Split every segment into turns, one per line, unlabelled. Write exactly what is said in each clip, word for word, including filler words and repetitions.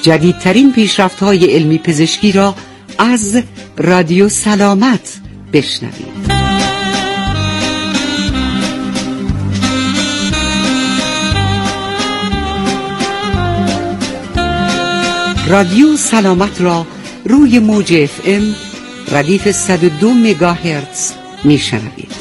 جدیدترین پیشرفت‌های علمی پزشکی را از رادیو سلامت بشنوید. رادیو سلامت را روی موج اف ام ردیف صد و دو مگاهرتز میشنوید.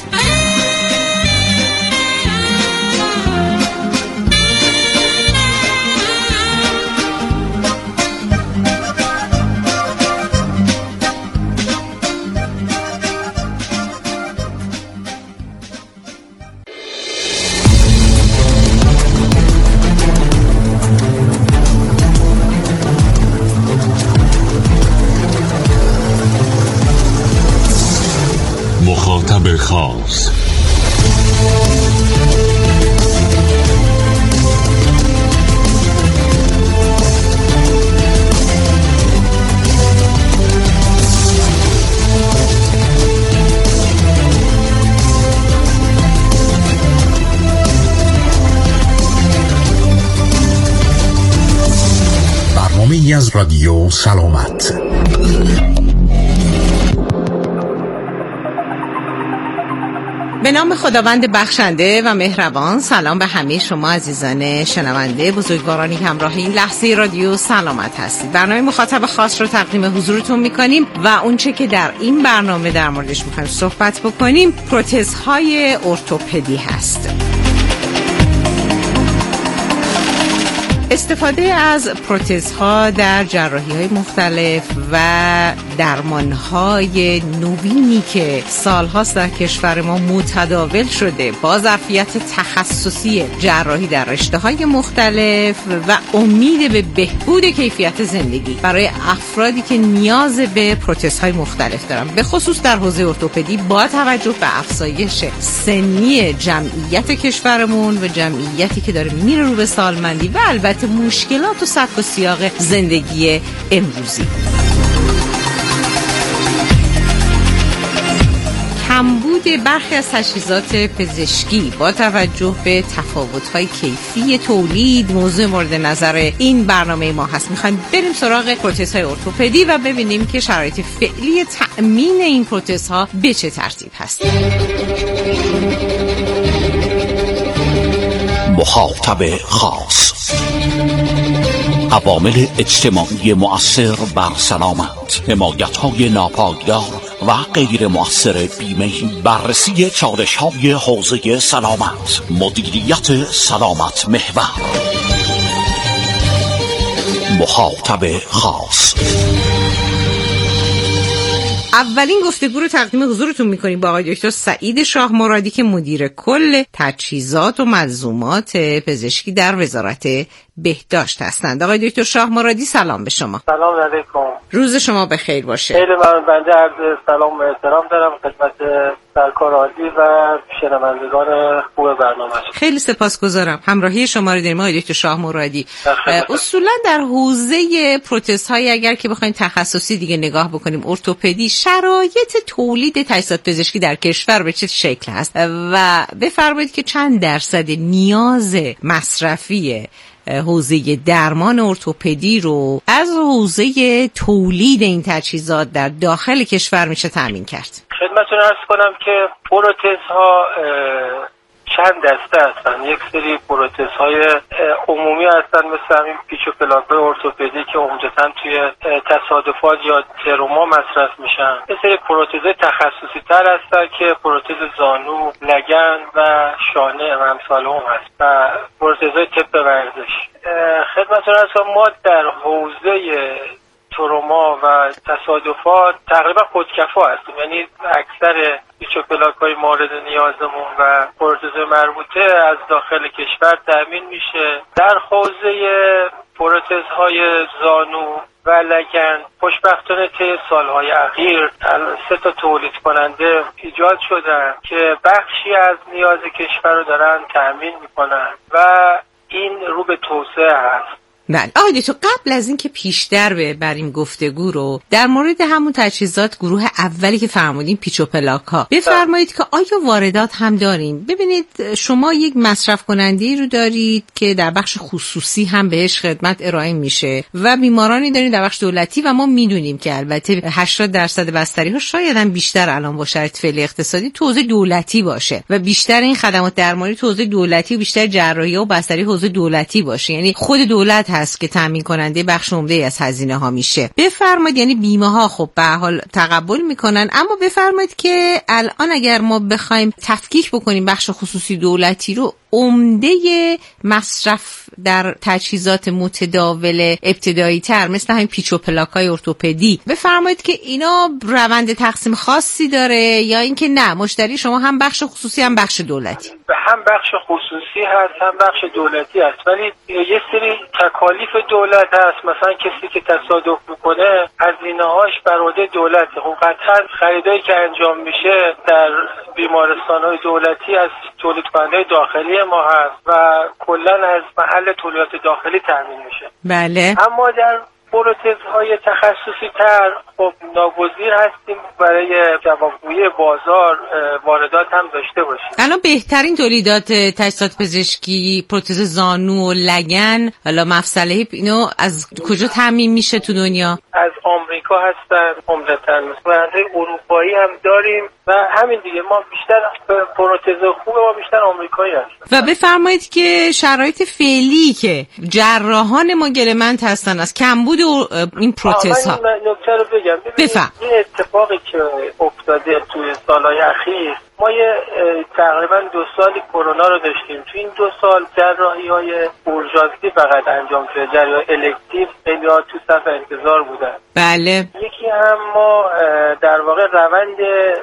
مخاطب خاص
برنامه‌ای از رادیو سلامت.
به نام خداوند بخشنده و مهربان. سلام به همه شما عزیزان شنونده بزرگوارانی که همراه این لحظه رادیو سلامت هستید. برنامه مخاطب خاص رو تقدیم حضورتون میکنیم و اونچه که در این برنامه در موردش میخوایم صحبت بکنیم پروتزهای ارتوپدی هست. استفاده از پروتزها در جراحی‌های مختلف و درمان‌های نوینی که سال‌هاست در کشور ما متداول شده با ظرفیت تخصصی جراحی در رشته‌های مختلف و امید به بهبود کیفیت زندگی برای افرادی که نیاز به پروتزهای مختلف دارن، به خصوص در حوزه ارتوپدی با توجه به افزایش سنی جمعیت کشورمون و جمعیتی که داره میره رو به سالمندی و البته مشکلات و سبک و سیاق زندگی امروزی. کمبود برخی از تجهیزات پزشکی با توجه به تفاوت‌های کیفی تولید موضوع مورد نظر این برنامه ما هست. می‌خوایم بریم سراغ پروتزهای ارتوپدی و ببینیم که شرایط فعلی تأمین این پروتزها به چه ترتیب هست.
مخاطب خاص. عوامل اجتماعی مؤثر بر سلامت، حمایت‌های ناپایدار و غیر مؤثر بیمه، بررسی چالش‌های حوزه سلامت، مدیریت سلامت محور. مخاطب خاص.
اولین گفتگو رو تقدیم حضورتون میکنیم با آقای دکتر سعید شاه مرادی که مدیر کل تجهیزات و ملزومات پزشکی در وزارت بهداشت هستند. آقای دکتر شاه مرادی سلام به شما.
سلام علیکم.
روز شما بخیر باشه.
خیلی ممنون. بنده عرض سلام و احترام دارم خدمت سرکار عالی و شنوندگان خوب برنامه.
خیلی سپاسگزارم. همراهی شما رو داریم آقای دکتر شاه مرادی. اصولا در حوزه پروتزهای اگر که بخواید تخصصی دیگه نگاه بکنیم، ارتوپدی، شرایط تولید تجهیزات پزشکی در کشور به چه شکل هست و بفرمایید که چند درصد نیاز مصرفی حوزه درمان ارتوپدی رو از حوزه تولید این تجهیزات در داخل کشور میشه تامین کرد؟
خدمتتون عرض کنم که پروتزها چند دسته هستن. یک سری پروتزهای عمومی هستن مثل همین پیچ و پلاک‌های ارتوپدی که عمدتاً توی تصادفات یا تروما مصرف میشن. یک سری پروتزهای تخصصی تر هستن که پروتز زانو، لگن و شانه و امثال هم هست و پروتزهای طب ورزش. خدمتتون عرض کنم ما در حوزه تروما و تصادفات تقریبا خودکفا هستیم، یعنی اکثر پیچ و پلاک‌های مورد نیازمون و پروتزهای مربوطه از داخل کشور تامین میشه. در حوزه پروتزهای زانو و لگن خوشبختانه طی سالهای اخیر سه تا تولید کننده ایجاد شدن که بخشی از نیاز کشور رو دارن تامین میکنن و این رو به توسعه هست.
بله آقای دکتر، قبل از اینکه پیشتر ببریم گفتگو رو در مورد همون تجهیزات گروه اولی که فرمودین پیچ و پلاک ها بفرمایید که آیا واردات هم داریم؟ ببینید شما یک مصرف کننده رو دارید که در بخش خصوصی هم بهش خدمت ارائه میشه و بیمارانی دارید در بخش دولتی و ما میدونیم که البته هشتاد درصد بستری ها شاید هم بیشتر الان با شرایط فعلی اقتصادی تو حوزه دولتی باشه و بیشتر این خدمات درمانی تو حوزه دولتی و بیشتر جراحی و بستری حوزه دولتی باشه، یعنی خود دولت هست که تامین کننده بخش عمده از هزینه ها میشه. بفرمایید یعنی بیمه ها خب به هر حال تقبل میکنن، اما بفرمایید که الان اگر ما بخوایم تفکیک بکنیم بخش خصوصی دولتی رو، عمده مصرف در تجهیزات متداول ابتدایی تر مثل همین پیچ و پلاک‌های ارتوپدی، بفرمایید که اینا روند تقسیم خاصی داره یا اینکه نه مشتری شما هم بخش خصوصی هم بخش دولتی؟
هم بخش خصوصی هست هم بخش دولتی هست، ولی یه سری تکالیف دولت هست. مثلا کسی که تصادف میکنه هزینه‌هاش بر عهده دولته. خب قطعا خریدایی که انجام میشه در بیمارستان‌های دولتی از تولید کننده داخلی ما هست و کلا از محل تولیدات داخلی تامین میشه.
بله.
اما در پروتزهای تخصصی تر خب ناگزیر هستیم برای جوابگویی بازار واردات هم داشته باشیم.
الان بهترین تولیدات تجهیزات پزشکی پروتز زانو و لگن حالا مفصل هیپ اینو از کجا تامین میشه تو دنیا؟
از آمریکا هستن عمدتاً. برندهای اروپایی هم داریم و همین دیگه. ما بیشتر پروتز خوب ما بیشتر آمریکایی هستن. و
بفرمایید که شرایط فعلی که جراحان ما گلمند هستن از کمبود این پروتزها.
من نکته رو بگم.
بفهم.
این اتفاقی که افتاده توی سالهای اخیر، ما یه تقریبا دو سالی کرونا رو داشتیم. تو این دو سال جراحی‌های اورژانسی فقط انجام شده، جراحی الکتیو خیلی ها تو صف انتظار بودن.
بله.
یکی هم ما در واقع روند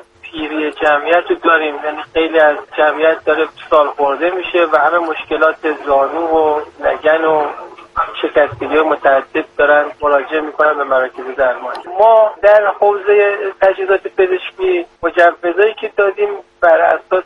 پیری جمعیت رو داریم، یعنی خیلی از جمعیت داره سال خورده میشه و همه مشکلات زانو و لگن و شکستگی متعدد دارن مراجعه میکنن به مراکز درمانی. ما در حوزه تجهیزات پزشکی مجوزایی که دادیم بر اساس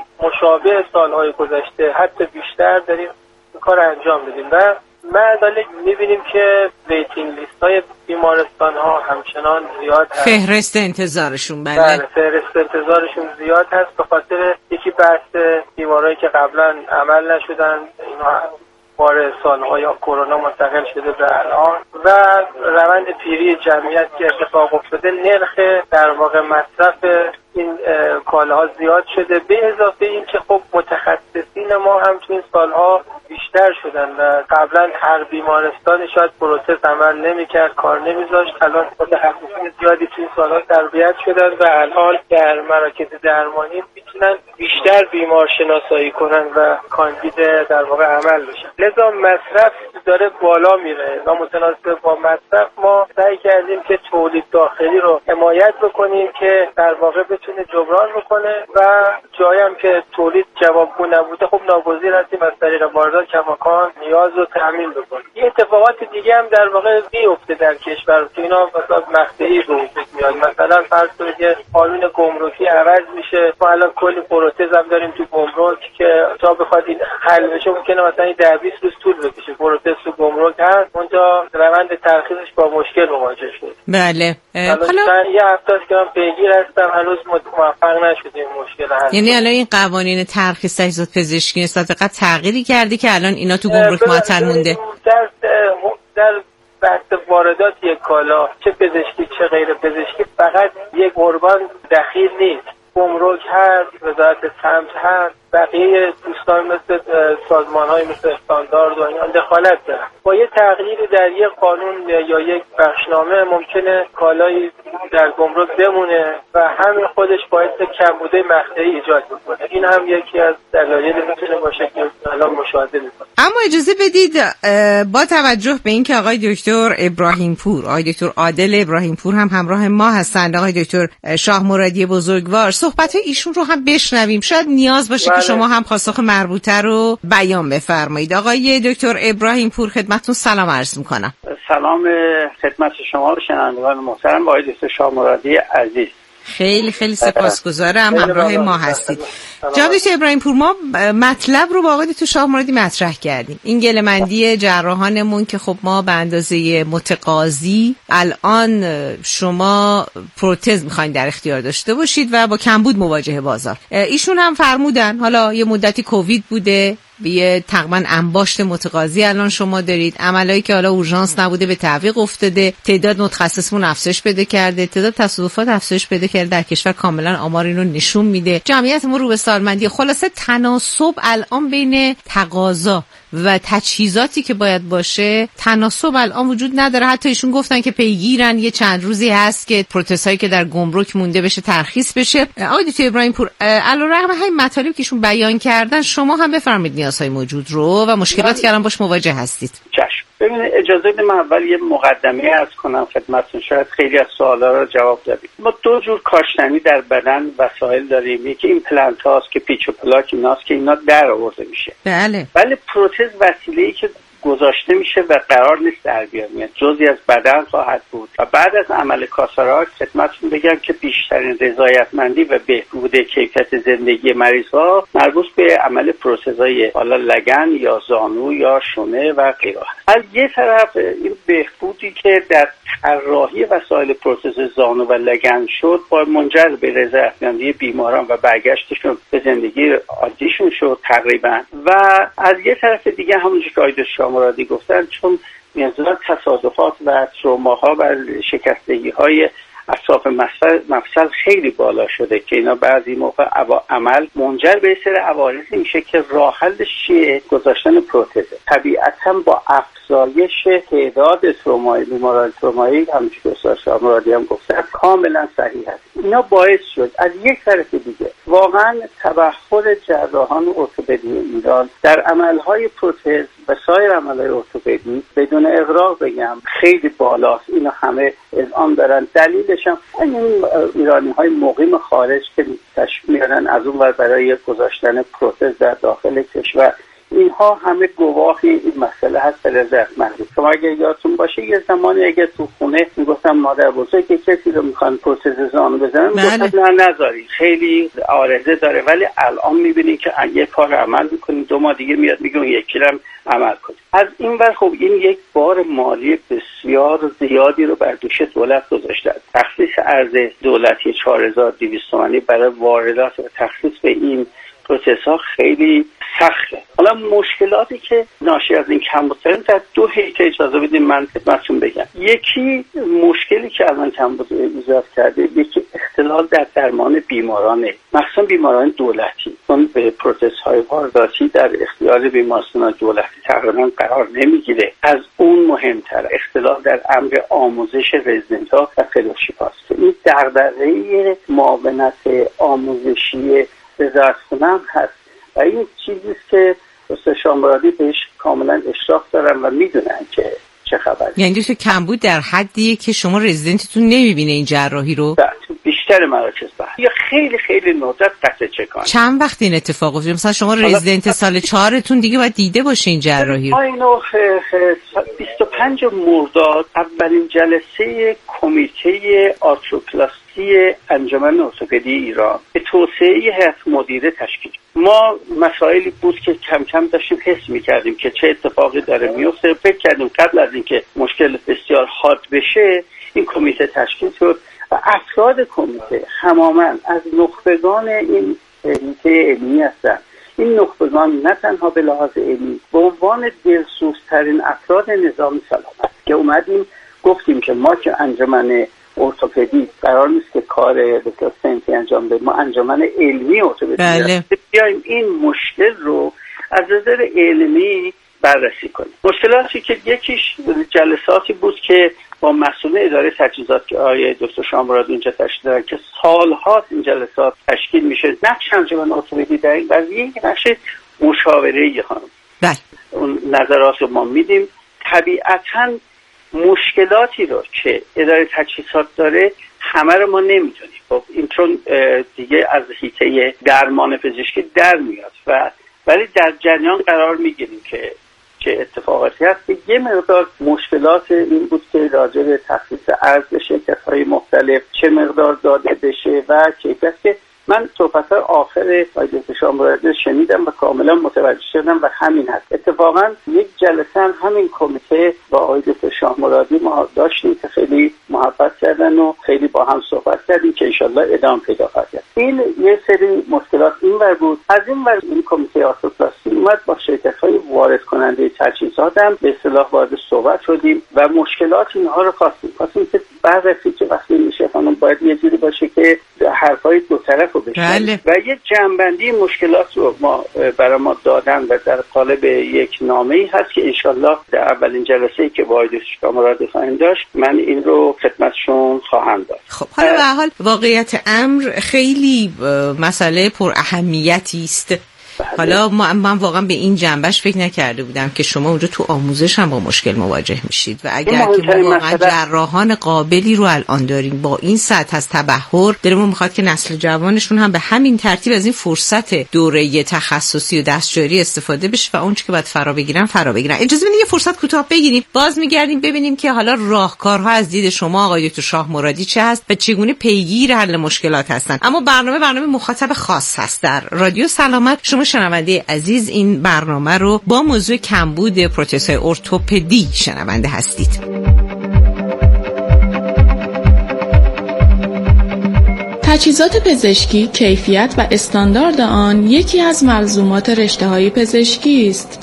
مشابه سالهای گذشته حتی بیشتر داریم این کار انجام بدیم و ما داره میبینیم که ویتینگ لیست های بیمارستان ها همچنان زیاد هست.
فهرست انتظارشون بله.
بله فهرست انتظارشون زیاد هست به خاطر یکی بحث بیمارایی که قبلا عمل نشدن، اینا بار سالهای کرونا منتقل شده به الان و روند پیری جمعیت که اتفاق افتاده، نرخ در واقع مصرف این کالاها زیاد شده، به اضافه این که خب متخصصین ما هم تو این سالها بیشتر شدن و قبلا هر بیمارستان شاید پروتز عمل نمی‌کرد، کار نمی‌ذاشت. الان متخصصین زیادی تو این سالها تربیت شدن و الان در مراکز درمانی میتونن بیشتر بیمار شناسایی کنن و کاندید در واقع عمل بشن. لذا مصرف داره بالا میره و متناسب با مصرف ما سعی کردیم که تولید داخلی رو حمایت بکنیم که در واقع بتونه جبران بکنه و جایی هم که تولید جوابگو نبوده خب ناگزیر هستیم از طریق واردات کماکان نیاز رو تامین بکنیم. یه اتفاقات دیگه هم در واقع میفته در کشور که اینا مثلا مقطعی به وجود میاد. مثلا فرض کنید که قانون گمرکی عوض میشه، ما الان کلی پروتز هم داریم تو گمرک که تا بخواد این حل بشه ممکنه مثلا ده بیست روز طول بکشه. پروتز تو گمرک هست، اونجا روند ترخیصش با مشکل مواجه شد.
بله.
حالا یه هفته است که من پیگیر هستم، هنوز موفق نشدیم مشکل حل.
یعنی الان این قوانین ترخیص تجهیزات پزشکی نسبت به قبل تغییری کرده که الان اینا تو گمرک معطل مونده؟
در در بحث واردات یک کالا چه پزشکی چه غیر پزشکی فقط یک ارگان دخیل نیست. گمرک هست، وزارت سمت هست، بقیه دوستان مثل سازمان های مثل استاندارد و اینا دخالت دارن. با یه تغییری در یک قانون یا یک بخشنامه ممکنه کالایی در گمرک بمونه و همین خودش باعث کمبود مقطعی ایجاد میکنه. این هم یکی از دلایل میتونه باشه که الان مشاهده میکنه.
اما اجازه بدید با توجه به اینکه آقای دکتر ابراهیم پور، آقای دکتر عادل ابراهیم پور هم همراه ما هستند، آقای دکتر شاه مرادی بزرگوار، صحبت ایشون رو هم بشنویم. شاید نیاز باشه که شما هم پاسخ مربوطه رو بیان بفرمایید. آقای دکتر ابراهیم پور خدمتتون سلام عرض میکنم.
سلام خدمت شما و شنوندگان محترم. آقای دکتر شاه مرادی عزیز،
خیلی خیلی سپاسگزارم همراه ما هستید. جناب دکتر ابراهیم پور، ما مطلب رو با آقای دکتر شاه مرادی مطرح کردیم، این گله‌مندی جراحانمون که خب ما به اندازه متقاضی الان شما پروتز میخواین در اختیار داشته باشید و با کمبود مواجه بازار. ایشون هم فرمودن حالا یه مدتی کووید بوده، یه تقریبا انباشت متقاضی الان شما دارید، عملایی که حالا اورژانس نبوده به تعویق افتاده، تعداد متخصصمون افزایش پیدا کرده، تعداد تصادفات افزایش پیدا کرده در کشور، کاملا آمار اینو نشون میده. جمعیت ما رو به سالمندی. خلاصه تناسب الان بین تقاضا و تجهیزاتی که باید باشه، تناسب الان وجود نداره. حتی ایشون گفتن که پیگیرن، یه چند روزی هست که پروتزهایی که در گمرک مونده بشه ترخیص بشه. آقای دکتر ابراهیم پور، علیرغم همین مطالبی که ایشون بیان کردن، شما هم بفرمایید نیازهای موجود رو و مشکلاتی که الان باش مواجه هستید.
چشم. ببینید اجازه بدید من اول یه مقدمه عرض کنم خدمتتون، شاید خیلی از سوالا رو جواب بدید. ما دو جور کاشتنی در بدن وسایل داریم، یکی ایمپلنت هاست که پیچ و پلاک ایناست که اینا در آورده میشه.
بله.
ولی پروتز وسیله‌ای که گذاشته میشه و قرار نیست در بیاد، جزئی از بدن خواهد بود و بعد از عمل کاتاراکت خدمتتون بگم که بیشترین رضایتمندی و بهبود کیفیت زندگی مریض‌ها مربوط به عمل پروتزهای حالا لگن یا زانو یا شونه و غیره. از یه طرف این بهبودی که در طراحی وسایل پروتز زانو و لگن شد با منجر به رضایتمندی بیماران و برگشتشون به زندگی عادیشون شد تقریبا. و از یه طرف دیگه همونجوری که آقای مرادی گفتن، چون میزان تصادفات و تروماها و شکستگی‌های اطراف مفصل خیلی بالا شده که اینا بعضی موقع عمل منجر به سری عوارضی میشه که راه حلش چیه؟ گذاشتن پروتزه. طبیعتاً با افزایش تعداد ترومای بیماران ترومایی همونجوری که استاد شاه مرادی هم گفتن کاملا صحیح است. اینا باعث شد از یک طرف دیگه واقعا تبخر جراحان ارتوپدی ایران در عملهای پروتز و سایر عملهای ارتوپدی بدون اغراق بگم خیلی بالاست. اینا همه اذعان دارن. دلیلش هم این ایرانی‌های مقیم خارج که تشریف میارن از اون ور برای گذاشتن پروتز در داخل کشور، اینها همه گواهی این مسئله هست. رضایتمندی شما اگه یادتون باشه یه زمانی اگه تو خونه میگفتم مادر بزرگ که کسی رو میخوان پروتز زانو بزنن میگفتن نه نذاری خیلی عارضه داره، ولی الان میبینید که یه کار عمل میکنید دو ماه دیگه میاد میگه اون یکی رو عمل کنید. از این ور خب این یک بار مالی بسیار زیادی رو بر دوش دولت گذاشته. تخصیص ارز دولتی چهار هزار و دویست تومانی برای واردات و تخصیص به این پروتزها خیلی سخته. حالا مشکلاتی که ناشی از این کمبود داریم در دو حیطه اجازه بدیم من خدمتتون بگم. یکی مشکلی که الان کمبود ایجاد کرده، یکی اختلال در درمان بیمارانه، مخصوصا بیماران دولتی، چون به پروتزهای وارداتی در اختیار بیمارستان دولتی تقریبا قرار نمیگیره. از اون مهمتر اختلال در امر آموزش رزیدنت‌ها و فلوشیپ است. این دغدغه معاونت آموزشی وزارتخونه هست و این چیزیست که استاد شاه مرادی بهش کاملا اشراف دارن و میدونن که چه خبره.
یعنی دوست کمبود در حدیه که شما رزیدنتتون نمیبینه این جراحی رو؟
بیشتر مراکز بحث یا خیلی خیلی ندرت قطع چکان.
چند وقت این اتفاق افتاد؟ مثلا شما رزیدنت سال چهارتون دیگه باید دیده باشه این جراحی رو.
اینو بیست و پنج مرداد اولین جلسه کمیته آرتروپلاستی انجمن ارتوپدی ایران به توسعه هیئت مدیره تشکیل. ما مسائلی بود که کم کم داشتیم حس می‌کردیم که چه اتفاقی داره میفته. فکر کردیم قبل از اینکه مشکل بسیار حاد بشه این کمیته تشکیل شد و افراد کمیته تماماً از نخبگان این هیئت علمی هستند. این نخبگان نه تنها به لحاظ علمی به عنوان دلسوزترین افراد نظام سلامت که اومدیم گفتیم که ما که انجمن ارتوپدی قرار نیست که کار به سنتی انجام بدیم، ما انجمن علمی ارتوپدی
بله.
بیایم این مشکل رو از نظر علمی بررسی کنیم. مشکلاتی که یکیش جلساتی بود که با مسئول اداره تجهیزات که آقای دکتر شاه مرادی اونجا تشکیل دادن که سال‌ها این جلسات تشکیل میشه. نقش انجمن ارتوپدی در این قضیه نقش مشاوره‌ای خانم.
بله.
اون نظرات رو ما میدیم. طبیعتاً مشکلاتی رو که اداره تجهیزات داره همه رو ما نمیدونیم. خب این چون دیگه از حیطه درمان پزشکی در میاد و ولی در جریان قرار میگیریم که که اتفاقاتی هست که یه مقدار مشکلات این بود که راجع به تخصیص ارز به شرکت‌های مختلف چه مقدار داده بشه و کیفیت که من صحبت آخر آقای دکتر شامرادی شنیدم و کاملا متوجه شدم و همین هست. اتفاقا یک جلسه هم همین کمیته با آقای دکتر شامرادی ما داشتیم که خیلی محبت کردن و خیلی با هم صحبت کردیم که انشالله ادامه پیدا خواهد کرد. این یه سری مشکلات اینور بود. از این ور این کمیته آرتوپلاستی اومد با شرکت‌های وارد کننده تجهیزات هم به اصطلاح وارد صحبت شدیم و مشکلات اینها رو خواستیم. خواستیم که بررسی که وقتی میشه خانم باید یه جوری باشه که حرفای دو طرف رو بشنویم و یه جنبندی مشکلات رو ما برای ما دادن و در قالب یک نامه‌ای هست که انشالله در اولین جلسه‌ای که با آقای شامرادی خواهیم داشت من این رو خدمتشون خواهم داد.
خب حالا به حال واقعیت امر خیلی مسئله پر اهمیتی است. حالا من واقعا به این جنبش فکر نکرده بودم که شما اونجا تو آموزش هم با مشکل مواجه میشید و اگر که ما واقعا جراحان قابلی رو الان داریم با این سطح از تبحر، دلمون میخواد که نسل جوانشون هم به همین ترتیب از این فرصت دوره تخصصی و دستجاری استفاده بشه و اون چیزی که باید فرا بگیرن فرا بگیرن. اجازه بدید یه فرصت کوتاه بگیریم، باز میگردیم ببینیم که حالا راهکارها از دید شما آقای دکتر شاهمرادی چه هست و چگونه پیگیر حل مشکلات هستن. اما برنامه برنامه مخاطب خاص هست. در رادیو سلامت شما شنونده عزیز این برنامه رو با موضوع کمبود پروتزهای ارتوپدی شنونده هستید.
تجهیزات پزشکی، کیفیت و استاندارد آن یکی از ملزومات رشته‌های پزشکی است.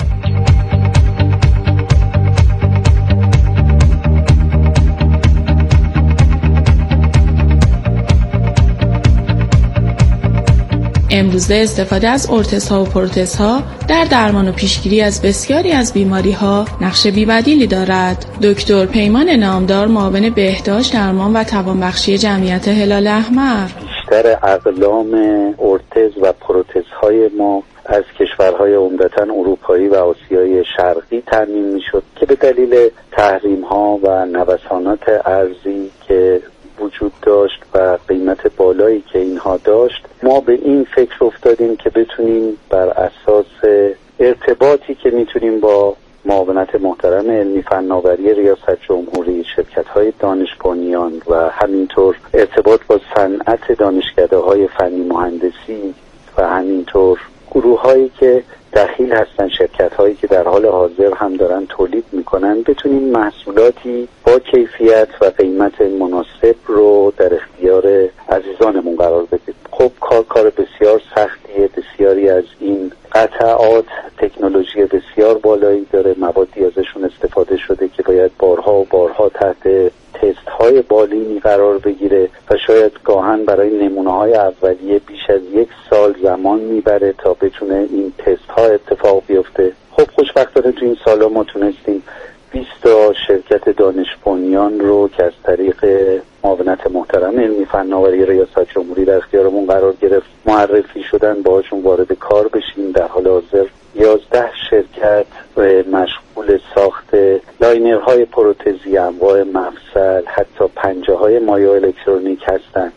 امروزه استفاده از ارتزها و پروتزها در درمان و پیشگیری از بسیاری از بیماری‌ها نقش بی‌بدیلی دارد. دکتر پیمان نامدار، معاون بهداشت، درمان و توانبخشی جمعیت هلال احمر:
بیشتر اقلام ارتز و پروتزهای ما از کشورهای عمدتاً اروپایی و آسیای شرقی تامین می‌شد که به دلیل تحریم‌ها و نوسانات ارزی که وجود داشت و قیمت بالایی که اینها داشت، ما به این فکر افتادیم که بتونیم بر اساس ارتباطی که میتونیم با معاونت محترم علمی فناوری ریاست جمهوری، شرکت‌های دانش بنیان و همینطور ارتباط با صنعت دانشکده‌های فنی مهندسی و همینطور گروه‌هایی که دخیل هستن، شرکت‌هایی که در حال حاضر هم دارن تولید میکنن، بتونیم محصولاتی با کیفیت و قیمت مناسب رو در اختیار عزیزانمون قرار بدیم. خب کار کار بسیار سختیه. بسیاری از این قطعات تکنولوژی بسیار بالایی داره، موادی ازشون استفاده شده که باید بارها و بارها تحت تست های بالینی قرار بگیره و شاید گاهن برای نمونه های اولیه بیش از یک سال زمان میبره تا بتونه این تست ها اتفاق بیفته. خب خوشبختانه تو این سالا ما تونستیم بیست تا شرکت دانش بنیان رو که از طریق معاونت محترم علمی فناوری ریاست جمهوری در اختیارمون قرار گرفت معرفی شدن، باهاشون وارد کار بشیم. در حال حاضر یازده شرکت مشغول ساخت لاینرهای پروتزی، انواع مفصل، حتی پنجه های مایع الکترونیک هستند.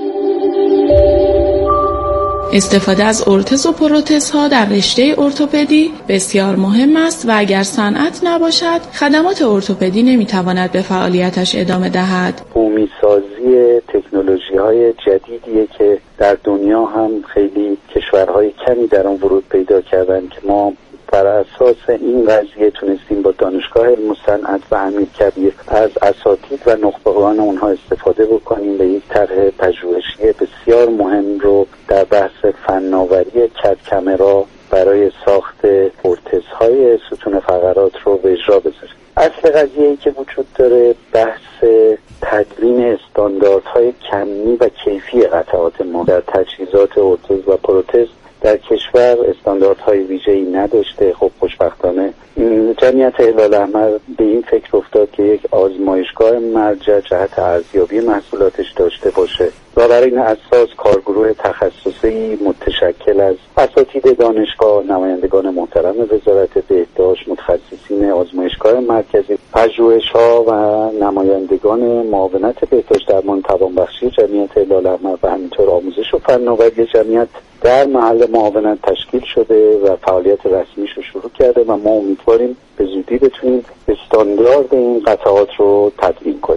استفاده از ارتز و پروتزها در رشته ارتوپدی بسیار مهم است و اگر صنعت نباشد خدمات ارتوپدی نمیتواند به فعالیتش ادامه دهد.
بومی سازی تکنولوژی های جدیدیه که در دنیا هم خیلی کشورهای کمی در آن ورود پیدا کردن که ما بر اساس این قضیه تونستیم با دانشگاه علم و صنعت و امیرکبیر از اساتید و نخبگان اونها استفاده بکنیم و یک طرح پژوهشی بسیار مهم رو در بحث فناوری کد کامرا برای ساخت ارتزهای ستون فقرات رو به اجرا بذاریم. اصل قضیه‌ای که وجود داره بحث تدوین استانداردهای کمی و کیفی قطعات ما در تجهیزات ارتز و پروتز در کشور استانداردهای ویژه‌ای نداشته. خب خوشبختانه جمعیت هلال احمر به این فکر افتاد که یک آزمایشگاه مرجع جهت ارزیابی محصولاتش داشته باشه و برای این اساس کارگروه تخصصی متشکل از اساتید دانشگاه، نمایندگان محترم وزارت بهداشت، متخصصین آزمایشگاه مرکزی، پژوهش‌ها و نمایندگان معاونت بهداشت درمان توانبخشی جمعیت هلال احمر و همینطور آموزش و فناوری جمعیت در محل معاونت تشکیل شده و فعالیت رسمیش رو شروع کرده و ما امیدواریم به زودی بتونیم استاندارد این قطعات رو تدوین کنیم.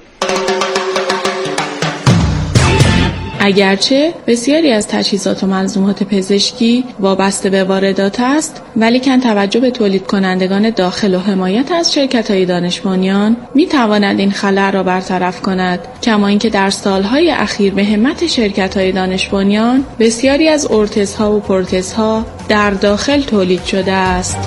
اگرچه بسیاری از تجهیزات و ملزومات پزشکی وابسته به واردات است، ولی کن توجه به تولید کنندگان داخل و حمایت از شرکت‌های دانش بنیان می تواند این خلأ را برطرف کند. کما اینکه در سالهای اخیر به همت شرکت‌های دانش بنیان بسیاری از ارتزها و پروتزها در داخل تولید شده است.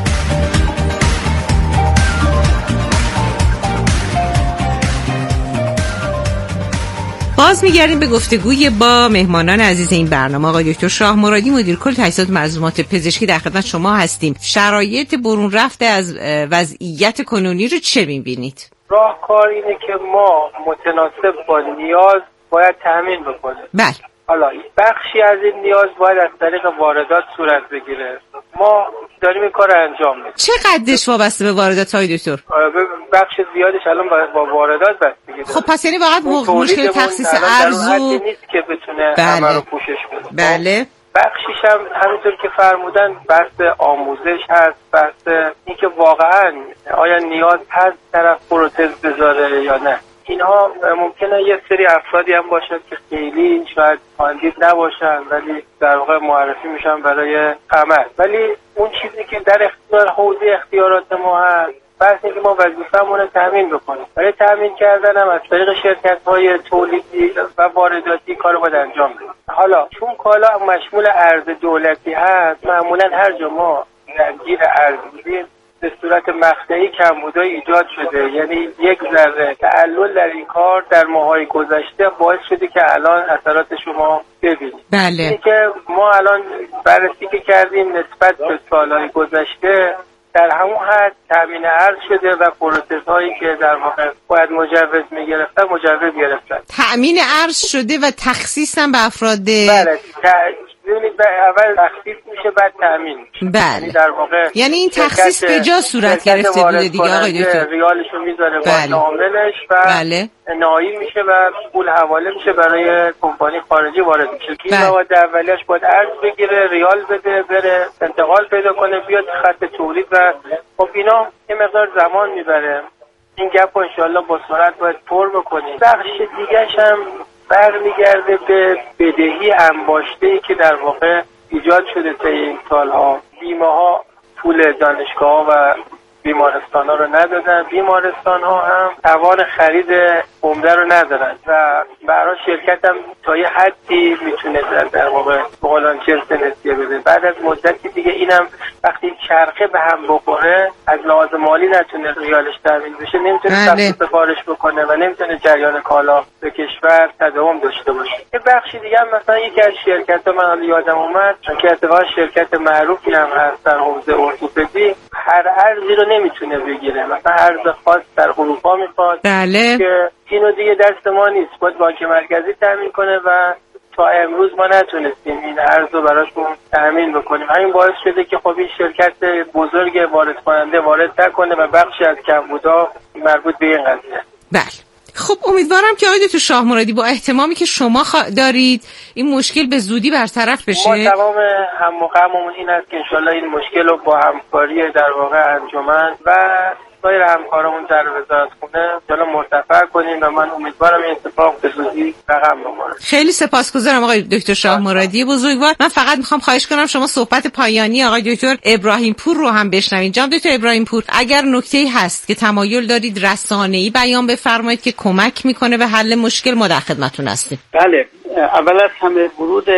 باز میگردیم به گفتگوی با مهمانان عزیز این برنامه. آقای دکتر شاه مرادی، مدیر کل تجهیزات ملزومات پزشکی، در خدمت شما هستیم. شرایط برون رفته از وضعیت کنونی رو چه می‌بینید؟
راهکار اینه که ما متناسب با نیاز باید تامین بکنیم.
بله.
حالا بخشی از این نیاز باید از طریق واردات صورت بگیره. ما داریم این کار انجام میدیم.
چقدرش وابسته به واردات های دکتر؟
بخش زیادش الان با واردات بستگی داره.
خب پس یعنی واقعا مشکل تخصیص ارز و
نیست که بتونه
بله.
همه رو پوشش بده.
بله.
بخشیش هم همونطور که فرمودن بحث آموزش هست، بحث اینکه واقعا آیا نیاز هست طرف پروتز بذاره یا نه. اینها ممکنه یه سری افرادی هم باشد که خیلی شاید کاندید نباشن ولی در واقع معرفی میشن برای عمل، ولی اون چیزی که در اختیار حوزه اختیارات ما هست بس اینکه ما وظیفه‌مون رو تامین بکنیم. برای تامین کردن هم از طریق شرکت‌های تولیدی و وارداتی کارو باید انجام بدیم. حالا چون کالا مشمول ارز دولتی هست، معمولا هر جا ما درگیر ارز بودیم به صورت مقطعی کمبودای ایجاد شده، یعنی یک ذره تعلل در این کار در ماهای گذشته باعث شده که الان اثرات شما ببینید.
بله.
اینه که ما الان بررسی که کردیم نسبت به سالهای گذشته در همون حد تامین ارز شده و پروتزهایی که در واقع باید مجوز میگرفتن مجوز گرفتن.
تامین ارز شده و تخصیص هم به افراد.
بله. ببینید اول تخصیص میشه بعد تامین میشه.
بله.
یعنی در واقع
یعنی این تخصیص به جا صورت گرفته بوده دیگه آقای دکتر.
ریالشو میذاره با
بله.
عاملش و
بله.
نهایی میشه و پول حواله میشه برای کمپانی خارجی وارد میشه. کی
بله.
مواد اولیه‌اش باید ارز بگیره، ریال بده، بره انتقال پیدا کنه، بیاد خط تولید و خب اینا یه مقدار زمان میبره. این گپ رو انشالله با سرعت باید پر بکنیم. بخش دیگه‌ش هم برمیگرده به بدهی انباشته‌ای که در واقع ایجاد شده طی این سالها. بیمه‌ها پول دانشگاه‌ها و بیمارستان‌ها رو ندادن، بیمارستان‌ها هم توان خرید عمده رو ندارن و برای شرکت هم تا یه حدی میتونه در واقع بقولان چرس نسیه بده. بعد از مدتی دیگه اینم وقتی چرخه به هم بخوره از لحاظ مالی نتونه ریالش تامین بشه، نمیتونه
بله.
سفارش بکنه و نمیتونه جریان کالا به کشور تداوم داشته باشه. یه بخشی دیگه هم مثلا یکی از شرکت‌ها من یادم اومد که اتفاقا شرکت معروفی هم هست در حوزه ارتوپدی، هر ارزی رو نمیتونه بگیره. مثلا ارز خاص در اروپا میخواد
بله.
که اینو دیگه دست ما نیست، باید بانک مرکزی تامین کنه و تا امروز ما نتونستیم این ارز رو براشون تامین بکنیم. همین باعث شده که خب این شرکت بزرگ وارد کننده وارد نکنه و بخشی از کمبودها مربوط به این قضیه.
بله. خب امیدوارم که آقای دکتر شاه مرادی با اهتمامی که شما خ... دارید این مشکل به زودی برطرف بشه.
ما تمام هم و غممون این است که انشالله این مشکل رو با همکاری در واقع انجمن و سایر همکارمون در وزارتخونه جلو مرتفع کنیم و من امیدوارم این اتفاق به زودی رقم بخوره.
خیلی سپاسگزارم آقای دکتر شاه مرادی بزرگوار. من فقط میخوام خواهش کنم شما صحبت پایانی آقای دکتر ابراهیم پور رو هم بشنوید. جناب دکتر ابراهیم پور، اگر نکته‌ای هست که تمایل دارید رسانه‌ای بیان بفرمایید که کمک میکنه به حل مشکل، ما در خدمتتون هستیم.
بله، اول از همه ورود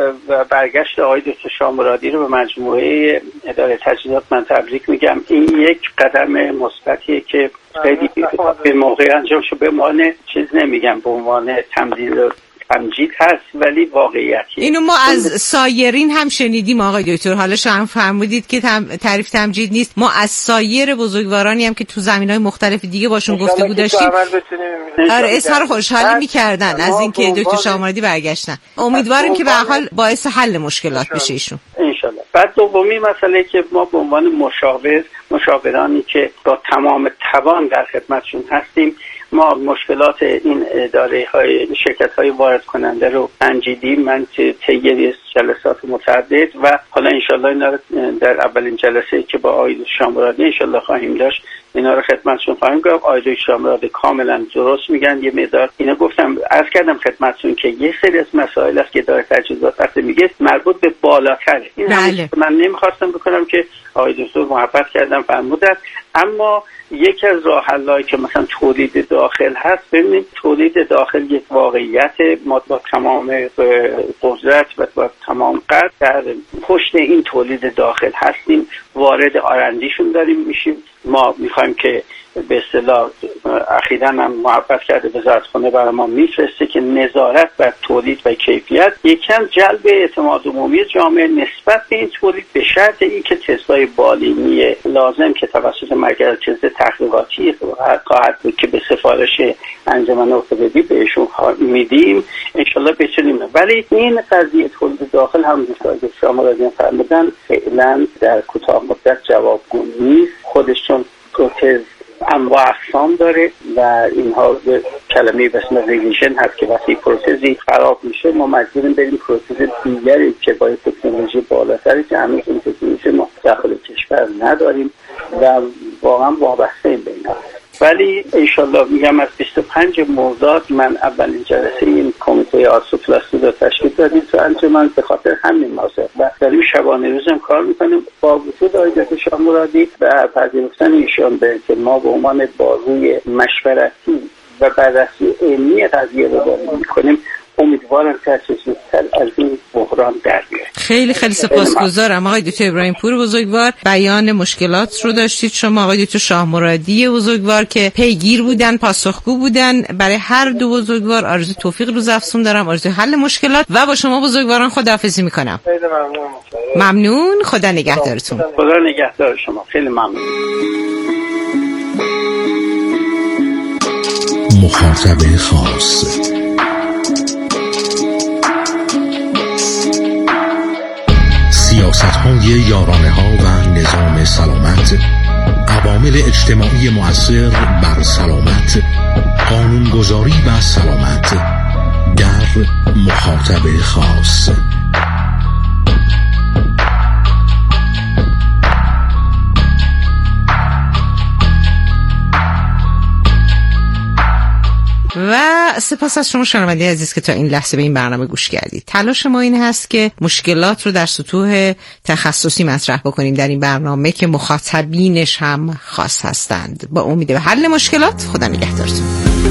و برگشت آقای دکتر شاه مرادی رو به مجموعه اداره تجهیزات من تبریک میگم. این یک قدم مثبتیه که خیلی به موقع انجام شد. به عنوان چیز نمیگم، به عنوان تمدید تمجید هست ولی واقعیتی.
اینو ما از سایرین هم شنیدیم آقای دکتر. حالا شما فرمودید که تعریف تمجید نیست. ما از سایر بزرگوارانی هم که تو زمینهای مختلف دیگه باشون گفتگو داشتیم آره اظهار خوشحالی میکردن از اینکه دکتر شاهمرادی برگشتن. امیدواریم که به هر حال باعث حل مشکلات بشه ایشون
ان شاء الله. بعد دومی مسئله که ما به عنوان مشاور مشاورانی که با تمام توان در خدمتشون هستیم، ما مشکلات این اداره های شرکت های وارد کننده رو سنجیدیم. من طی جلسات متعدد و حالا انشالله اینا رو در اولین جلسه که با آقای شامرادی انشالله خواهیم داشت اینا رو خدمتشون خواهیم گفت. آقای شامرادی کاملا درست میگن. یه مقدار اینا گفتم عرض کردم خدمتتون که یه سری از مسائل است که اداره تجهیزات وقتی میگه مربوط به بالاتره. این
بله.
من نمیخواستم بکنم که آقای دکتر محبت کردم فرمودن، اما یکی از راه حلایی که مثلا تولید داخل هست، ببینید تولید داخل یک واقعیت، ما با تمام قدرت و با تمام قدر در پشت این تولید داخل هستیم، وارد آرندیشون داریم میشیم. ما میخوایم که به اصطلاح اخیراً هم محبت کرده وزارتخانه برای ما میفرسته که نظارت بر تولید و کیفیت یکم جلب اعتماد عمومی جامعه نسبت به این تولید به شرط اینکه تست‌های بالینی لازم که توسط مرکز تحقیقاتی خواهد بود که به سفارش انجمن ارتوپدی بهشون میدیم انشالله بتونیم. ولی این قضیه تولید داخل هم که شما فرمودن فعلا در کوتاه مدت جوابگو نیست. خودشون پروتز انواع اقسام داره و اینها کلمه به اسم ریویژن هست که وقتی پروتزی خراب میشه ما مجبوریم بریم پروتز دیگری که با تکنولوژی بالاتری که هنوز این تکنولوژی ما داخل کشور نداریم و واقعا وابسته این بین هست. ولی انشالله میگم از بیست و پنجم مرداد من اولین جلسه این کمیته آرثوپلاستی رو تشکیل دادیم تو انجمن به خاطر همین موضوع و داریم شبانه روز هم کار میکنیم با وجود آقای دکتر شامرادی و پذیرفتن ایشان به که ما به عنوان بازوی مشورتی و بررسی علمی قضیه رو داریم میکنیم. امیدوارم که زودتر از این بحران در بیاید.
خیلی خیلی سپاسگزارم آقای دکتر ابراهیم پور بزرگوار. بیان مشکلات رو داشتید شما آقای دکتر شاهمرادی بزرگوار که پیگیر بودن، پاسخگو بودن. برای هر دو بزرگوار آرزوی توفیق روز افزون دارم، آرزوی حل مشکلات و با شما بزرگواران خداحافظی میکنم.
خیلی ممنون.
ممنون. خدا نگهدارتون.
خدا نگهدار شما. خیلی ممنون.
مخاطب خاص سیاست‌های یارانه‌ها و نظام سلامت، عوامل اجتماعی مؤثر بر سلامت، قانونگذاری و سلامت در مخاطب خاص.
و سپاس از شما شنونده عزیز که تا این لحظه به این برنامه گوش کردید. تلاش ما این هست که مشکلات رو در سطوح تخصصی مطرح بکنیم در این برنامه که مخاطبینش هم خاص هستند. با امید به حل مشکلات. خدا نگهدارتون.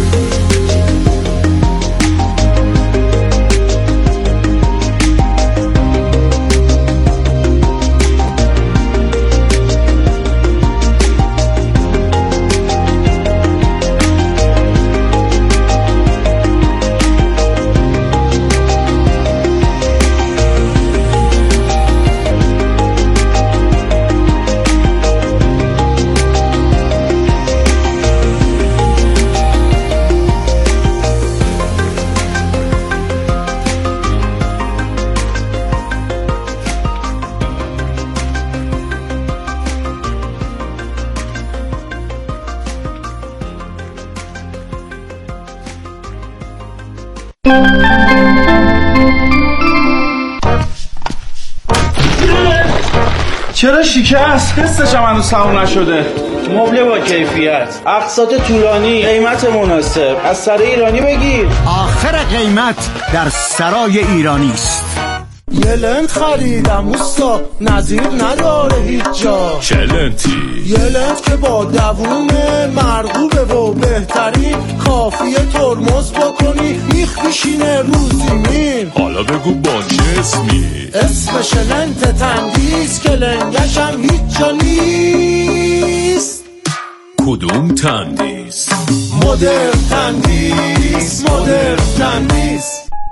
چرا شکست؟ قسطش هم هنوز تموم نشده. مبله با کیفیت، اقساط طولانی، قیمت مناسب. از سرای ایرانی بگیر.
آخر قیمت در سرای ایرانی است.
یه لنت خریدم اوستا، نظیر نداره هیچ جا.
چه لنتی؟
یه لنت که با دوومه، مرغوبه و بهترین، کافیه ترمز بکنی میخ میشینه رو زمین.
حالا بگو با چه اسمی؟
اسمش لنت تندیس که لنگش هم هیچ جا نیست.
کدوم تندیس؟
مدرن تندیس، مدرن تندیس.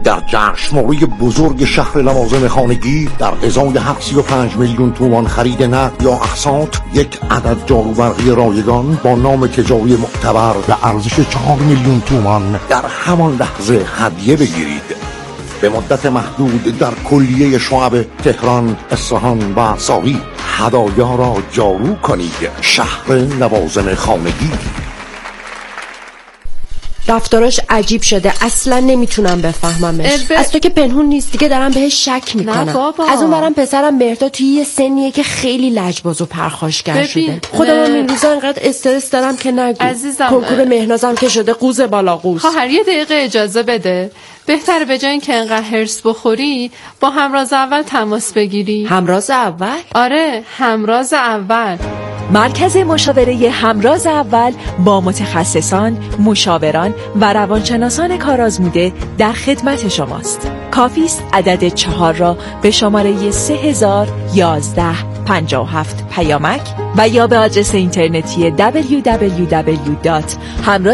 در جشنواره بزرگ شهر لوازم خانگی در ازای هفت و پنج میلیون تومان خرید نقد یا اقساط یک عدد جاروبرقی رایگان با نام تجاری معتبر به ارزش چهار میلیون تومان در همان لحظه هدیه بگیرید. به مدت محدود در کلیه شعب تهران، اصفهان و ساوی هدایا را جارو کنید. شهر لوازم خانگی.
رفتاراش عجیب شده، اصلا نمیتونم بفهممش. البه... از تو که پنهون نیست دیگه، دارم بهش شک میکنم. از اون برم پسرم مهرداد توی یه سنیه که خیلی لجباز و پرخاشگر شده. خودم هم این روزا انقدر استرس دارم که نگو. عزیزم کنکور مهنازم که شده قوز بالا قوز.
خواهر یه دقیقه اجازه بده. بهتره به جای اینکه انقدر هرس بخوری با همراز اول تماس بگیری.
همراز اول؟
آره، همراز اول.
مرکز مشاوره همراز اول با متخصصان، مشاوران و روانشناسان کارآزموده در خدمت شماست. کافی است عدد چهار را به شماره سه هزار یازده پنجاه و هفت پیامک و یا به آدرس اینترنتی دبلیو دبلیو دبلیو دات همراز